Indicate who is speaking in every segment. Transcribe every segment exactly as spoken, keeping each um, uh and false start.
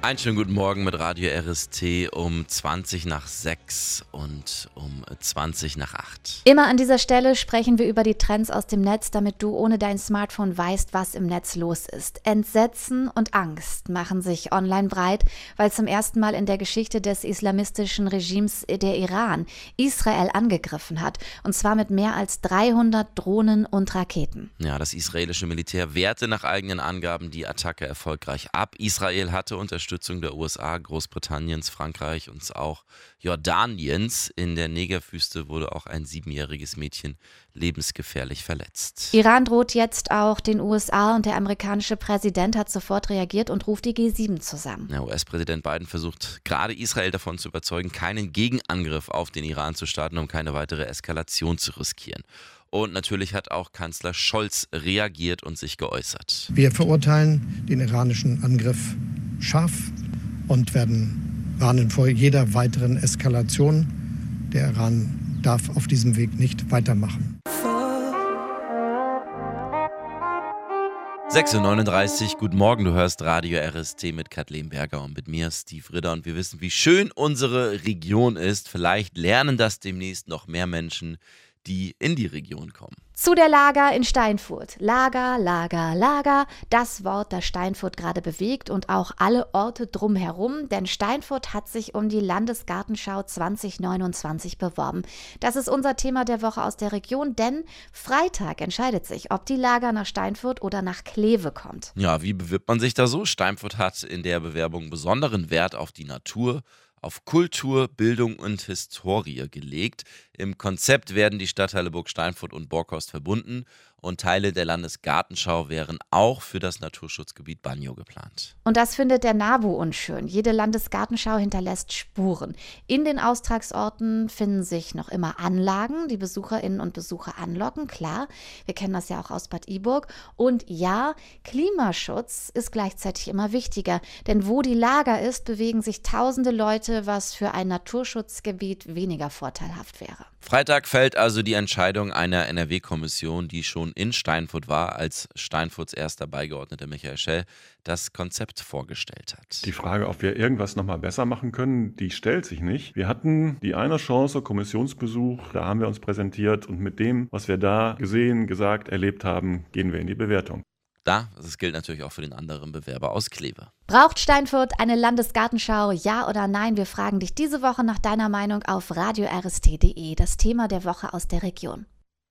Speaker 1: Einen schönen guten Morgen mit Radio R S T um zwanzig nach sechs und um zwanzig nach acht.
Speaker 2: Immer an dieser Stelle sprechen wir über die Trends aus dem Netz, damit du ohne dein Smartphone weißt, was im Netz los ist. Entsetzen und Angst machen sich online breit, weil zum ersten Mal in der Geschichte des islamistischen Regimes der Iran Israel angegriffen hat. Und zwar mit mehr als dreihundert Drohnen und Raketen.
Speaker 1: Ja, das israelische Militär wehrte nach eigenen Angaben die Attacke erfolgreich ab. Israel hatte Unterstützung der U S A, Großbritanniens, Frankreich und auch Jordaniens. In der Negerwüste wurde auch ein siebenjähriges Mädchen lebensgefährlich verletzt.
Speaker 2: Iran droht jetzt auch den U S A und der amerikanische Präsident hat sofort reagiert und ruft die G sieben zusammen.
Speaker 1: Der U S-Präsident Biden versucht gerade Israel davon zu überzeugen, keinen Gegenangriff auf den Iran zu starten, um keine weitere Eskalation zu riskieren. Und natürlich hat auch Kanzler Scholz reagiert und sich geäußert.
Speaker 3: Wir verurteilen den iranischen Angriff scharf und werden warnen vor jeder weiteren Eskalation. Der Iran darf auf diesem Weg nicht weitermachen.
Speaker 1: sechs Uhr neununddreißig, guten Morgen, du hörst Radio R S T mit Kathleen Berger und mit mir, Steve Ritter. Und wir wissen, wie schön unsere Region ist. Vielleicht lernen das demnächst noch mehr Menschen, die in die Region kommen.
Speaker 2: Zu der Lager in Steinfurt. Lager, Lager, Lager. Das Wort, das Steinfurt gerade bewegt und auch alle Orte drumherum. Denn Steinfurt hat sich um die Landesgartenschau zwanzig neunundzwanzig beworben. Das ist unser Thema der Woche aus der Region, denn Freitag entscheidet sich, ob die Lager nach Steinfurt oder nach Kleve kommt.
Speaker 1: Ja, wie bewirbt man sich da so? Steinfurt hat in der Bewerbung besonderen Wert auf die Natur, auf Kultur, Bildung und Historie gelegt. Im Konzept werden die Stadtteile Burg Steinfurt und Borkhorst verbunden und Teile der Landesgartenschau wären auch für das Naturschutzgebiet Banjo geplant.
Speaker 2: Und das findet der NABU unschön. Jede Landesgartenschau hinterlässt Spuren. In den Austragsorten finden sich noch immer Anlagen, die Besucherinnen und Besucher anlocken, klar. Wir kennen das ja auch aus Bad Iburg. Und ja, Klimaschutz ist gleichzeitig immer wichtiger. Denn wo die Lager ist, bewegen sich tausende Leute, was für ein Naturschutzgebiet weniger vorteilhaft wäre.
Speaker 1: Freitag fällt also die Entscheidung einer N R W-Kommission, die schon in Steinfurt war, als Steinfurts erster Beigeordneter Michael Schell das Konzept vorgestellt hat.
Speaker 4: Die Frage, ob wir irgendwas nochmal besser machen können, die stellt sich nicht. Wir hatten die eine Chance, Kommissionsbesuch, da haben wir uns präsentiert und mit dem, was wir da gesehen, gesagt, erlebt haben, gehen wir in die Bewertung.
Speaker 1: Da, das gilt natürlich auch für den anderen Bewerber aus Kleve.
Speaker 2: Braucht Steinfurt eine Landesgartenschau, ja oder nein? Wir fragen dich diese Woche nach deiner Meinung auf radio r s t punkt d e, das Thema der Woche aus der Region.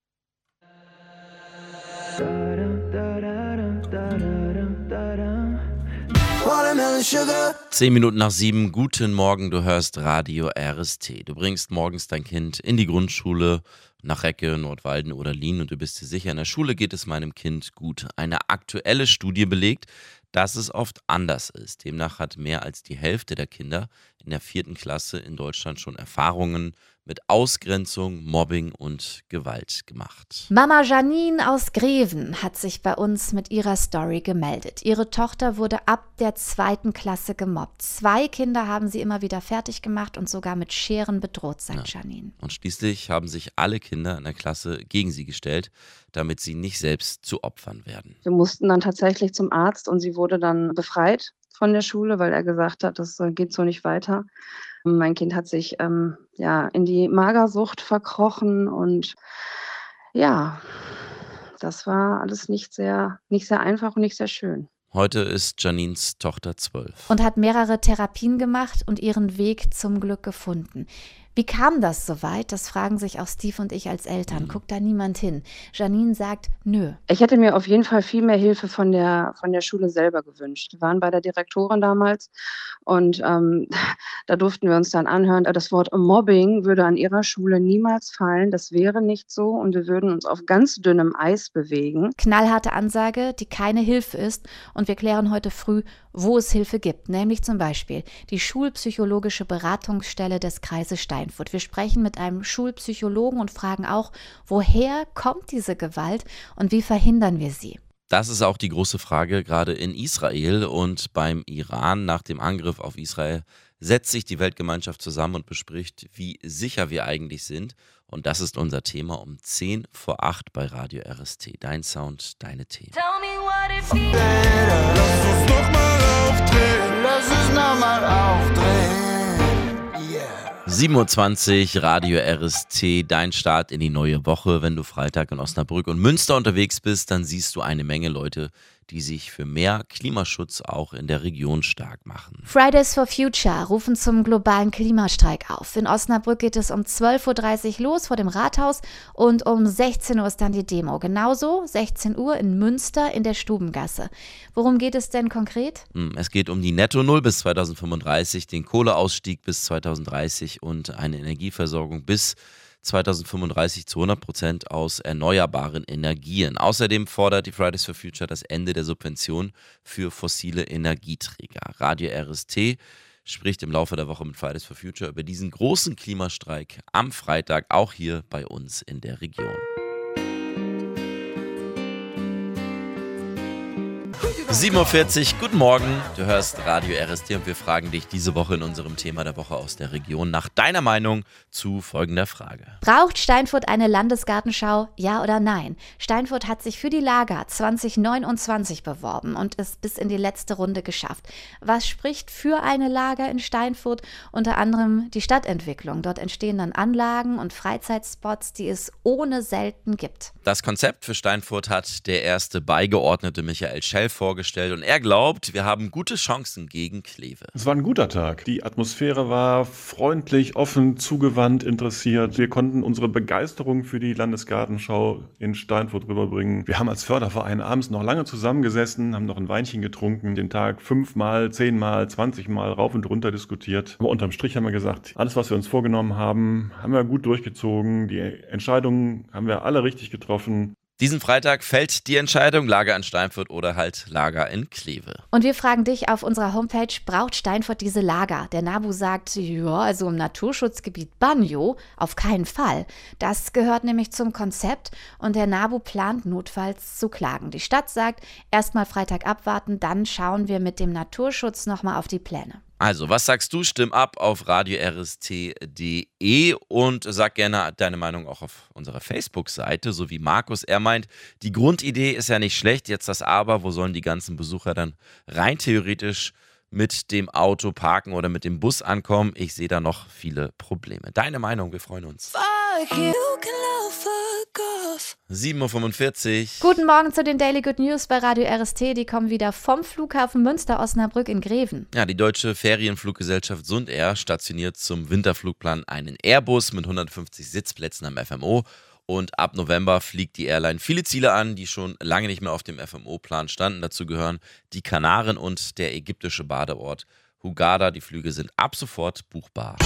Speaker 1: Zehn Minuten nach sieben, guten Morgen, du hörst Radio R S T. Du bringst morgens dein Kind in die Grundschule, nach Recke, Nordwalden oder Lien und du bist dir sicher, in der Schule geht es meinem Kind gut. Eine aktuelle Studie belegt, dass es oft anders ist. Demnach hat mehr als die Hälfte der Kinder in der vierten Klasse in Deutschland schon Erfahrungen mit Ausgrenzung, Mobbing und Gewalt gemacht.
Speaker 2: Mama Janine aus Greven hat sich bei uns mit ihrer Story gemeldet. Ihre Tochter wurde ab der zweiten Klasse gemobbt. Zwei Kinder haben sie immer wieder fertig gemacht und sogar mit Scheren bedroht, sagt ja. Janine.
Speaker 1: Und schließlich haben sich alle Kinder in der Klasse gegen sie gestellt, damit sie nicht selbst zu Opfern werden.
Speaker 5: Wir mussten dann tatsächlich zum Arzt und sie wurde dann befreit von der Schule, weil er gesagt hat, das geht so nicht weiter. Mein Kind hat sich ähm, ja, in die Magersucht verkrochen und ja, das war alles nicht sehr, nicht sehr einfach und nicht sehr schön.
Speaker 1: Heute ist Janines Tochter zwölf.
Speaker 2: Und hat mehrere Therapien gemacht und ihren Weg zum Glück gefunden. Wie kam das so weit? Das fragen sich auch Steve und ich als Eltern. Guckt da niemand hin? Janine sagt, nö.
Speaker 5: Ich hätte mir auf jeden Fall viel mehr Hilfe von der, von der Schule selber gewünscht. Wir waren bei der Direktorin damals und ähm, da durften wir uns dann anhören, das Wort Mobbing würde an ihrer Schule niemals fallen. Das wäre nicht so und wir würden uns auf ganz dünnem Eis bewegen.
Speaker 2: Knallharte Ansage, die keine Hilfe ist und wir klären heute früh, wo es Hilfe gibt. Nämlich zum Beispiel die Schulpsychologische Beratungsstelle des Kreises Steinfurt. Wir sprechen mit einem Schulpsychologen und fragen auch, woher kommt diese Gewalt und wie verhindern wir sie?
Speaker 1: Das ist auch die große Frage gerade in Israel und beim Iran. Nach dem Angriff auf Israel setzt sich die Weltgemeinschaft zusammen und bespricht, wie sicher wir eigentlich sind. Und das ist unser Thema um zehn vor acht bei Radio R S T. Dein Sound, deine Themen.
Speaker 6: Lass uns noch mal aufdrehen, lass es nach
Speaker 1: sieben Uhr zwanzig, Radio R S T, dein Start in die neue Woche. Wenn du Freitag in Osnabrück und Münster unterwegs bist, dann siehst du eine Menge Leute, die sich für mehr Klimaschutz auch in der Region stark machen.
Speaker 2: Fridays for Future rufen zum globalen Klimastreik auf. In Osnabrück geht es um zwölf Uhr dreißig los vor dem Rathaus und um sechzehn Uhr ist dann die Demo. Genauso sechzehn Uhr in Münster in der Stubengasse. Worum geht es denn konkret?
Speaker 1: Es geht um die Netto-Null bis zweitausendfünfunddreißig, den Kohleausstieg bis zweitausenddreißig und eine Energieversorgung bis zweitausendfünfunddreißig zu hundert Prozent aus erneuerbaren Energien. Außerdem fordert die Fridays for Future das Ende der Subvention für fossile Energieträger. Radio R S T spricht im Laufe der Woche mit Fridays for Future über diesen großen Klimastreik am Freitag, auch hier bei uns in der Region. sieben Uhr vierzig, guten Morgen, du hörst Radio R S T und wir fragen dich diese Woche in unserem Thema der Woche aus der Region nach deiner Meinung zu folgender Frage.
Speaker 2: Braucht Steinfurt eine Landesgartenschau, ja oder nein? Steinfurt hat sich für die Laga zwanzig neunundzwanzig beworben und es bis in die letzte Runde geschafft. Was spricht für eine Laga in Steinfurt? Unter anderem die Stadtentwicklung. Dort entstehen dann Anlagen und Freizeitspots, die es ohne selten gibt.
Speaker 1: Das Konzept für Steinfurt hat der erste Beigeordnete Michael Schell vorgestellt und er glaubt, wir haben gute Chancen gegen Kleve.
Speaker 4: Es war ein guter Tag. Die Atmosphäre war freundlich, offen, zugewandt, interessiert. Wir konnten unsere Begeisterung für die Landesgartenschau in Steinfurt rüberbringen. Wir haben als Förderverein abends noch lange zusammengesessen, haben noch ein Weinchen getrunken, den Tag fünfmal, zehnmal, zwanzigmal rauf und runter diskutiert. Aber unterm Strich haben wir gesagt, alles, was wir uns vorgenommen haben, haben wir gut durchgezogen. Die Entscheidungen haben wir alle richtig getroffen.
Speaker 1: Diesen Freitag fällt die Entscheidung, Lager in Steinfurt oder halt Lager in Kleve.
Speaker 2: Und wir fragen dich auf unserer Homepage, braucht Steinfurt diese Lager? Der NABU sagt, ja, also im Naturschutzgebiet Banjo auf keinen Fall. Das gehört nämlich zum Konzept und der NABU plant notfalls zu klagen. Die Stadt sagt, erstmal Freitag abwarten, dann schauen wir mit dem Naturschutz nochmal auf die Pläne.
Speaker 1: Also, was sagst du? Stimm ab auf radio r s t punkt d e und sag gerne deine Meinung auch auf unserer Facebook-Seite, so wie Markus. Er meint, die Grundidee ist ja nicht schlecht, jetzt das Aber, wo sollen die ganzen Besucher dann rein theoretisch mit dem Auto parken oder mit dem Bus ankommen? Ich sehe da noch viele Probleme. Deine Meinung, wir freuen uns. sieben Uhr fünfundvierzig.
Speaker 2: Guten Morgen zu den Daily Good News bei Radio R S T. Die kommen wieder vom Flughafen Münster-Osnabrück in Greven.
Speaker 1: Ja, die deutsche Ferienfluggesellschaft Sundair stationiert zum Winterflugplan einen Airbus mit hundertfünfzig Sitzplätzen am F M O. Und ab November fliegt die Airline viele Ziele an, die schon lange nicht mehr auf dem F M O-Plan standen. Dazu gehören die Kanaren und der ägyptische Badeort Hurghada. Die Flüge sind ab sofort buchbar.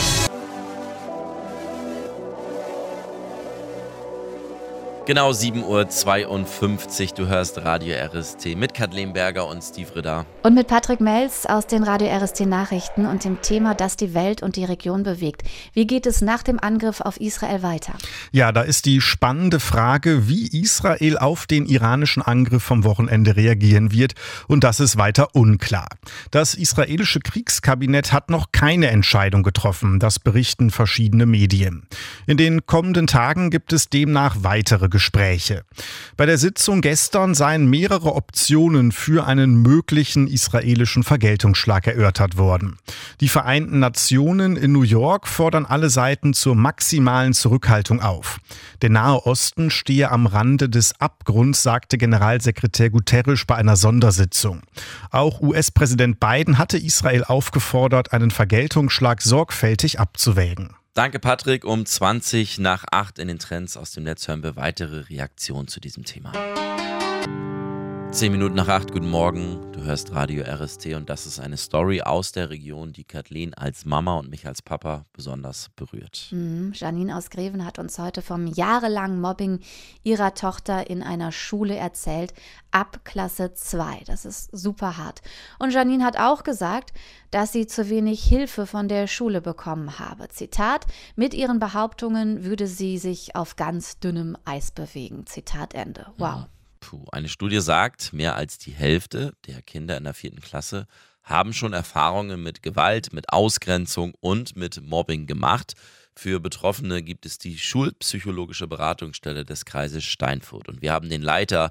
Speaker 1: Genau sieben Uhr zweiundfünfzig, du hörst Radio R S T mit Kathleen Berger und Steve Ritter.
Speaker 2: Und mit Patrick Mels aus den Radio R S T Nachrichten und dem Thema, das die Welt und die Region bewegt. Wie geht es nach dem Angriff auf Israel weiter?
Speaker 6: Ja, da ist die spannende Frage, wie Israel auf den iranischen Angriff vom Wochenende reagieren wird. Und das ist weiter unklar. Das israelische Kriegskabinett hat noch keine Entscheidung getroffen. Das berichten verschiedene Medien. In den kommenden Tagen gibt es demnach weitere Gespräche. Bei der Sitzung gestern seien mehrere Optionen für einen möglichen israelischen Vergeltungsschlag erörtert worden. Die Vereinten Nationen in New York fordern alle Seiten zur maximalen Zurückhaltung auf. Der Nahe Osten stehe am Rande des Abgrunds, sagte Generalsekretär Guterres bei einer Sondersitzung. Auch U S-Präsident Biden hatte Israel aufgefordert, einen Vergeltungsschlag sorgfältig abzuwägen.
Speaker 1: Danke, Patrick. Um zwanzig nach acht in den Trends aus dem Netz hören wir weitere Reaktionen zu diesem Thema. Zehn Minuten nach acht, guten Morgen. Du hörst Radio R S T und das ist eine Story aus der Region, die Kathleen als Mama und mich als Papa besonders berührt.
Speaker 2: Mhm. Janine aus Greven hat uns heute vom jahrelangen Mobbing ihrer Tochter in einer Schule erzählt, ab Klasse zwei. Das ist super hart. Und Janine hat auch gesagt, dass sie zu wenig Hilfe von der Schule bekommen habe. Zitat, mit ihren Behauptungen würde sie sich auf ganz dünnem Eis bewegen. Zitat Ende. Wow.
Speaker 1: Mhm. Puh, eine Studie sagt, mehr als die Hälfte der Kinder in der vierten Klasse haben schon Erfahrungen mit Gewalt, mit Ausgrenzung und mit Mobbing gemacht. Für Betroffene gibt es die Schulpsychologische Beratungsstelle des Kreises Steinfurt. Und wir haben den Leiter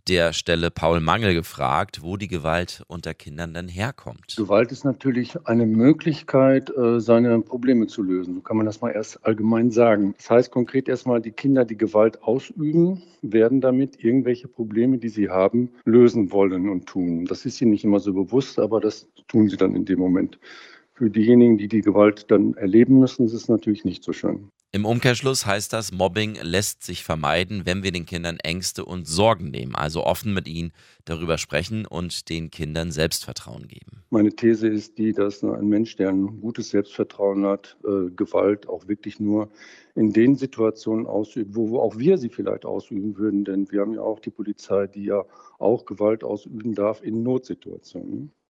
Speaker 1: der Stelle Paul Mangel gefragt, wo die Gewalt unter Kindern denn herkommt.
Speaker 7: Gewalt ist natürlich eine Möglichkeit, äh, seine Probleme zu lösen. So kann man das mal erst allgemein sagen. Das heißt konkret erstmal, die Kinder, die Gewalt ausüben, werden damit irgendwelche Probleme, die sie haben, lösen wollen und tun. Das ist ihnen nicht immer so bewusst, aber das tun sie dann in dem Moment. Für diejenigen, die die Gewalt dann erleben müssen, ist es natürlich nicht so schön.
Speaker 1: Im Umkehrschluss heißt das, Mobbing lässt sich vermeiden, wenn wir den Kindern Ängste und Sorgen nehmen, also offen mit ihnen darüber sprechen und den Kindern Selbstvertrauen geben.
Speaker 7: Meine These ist die, dass ein Mensch, der ein gutes Selbstvertrauen hat, äh, Gewalt auch wirklich nur in den Situationen ausübt, wo auch wir sie vielleicht ausüben würden. Denn wir haben ja auch die Polizei, die ja auch Gewalt ausüben darf in Notsituationen.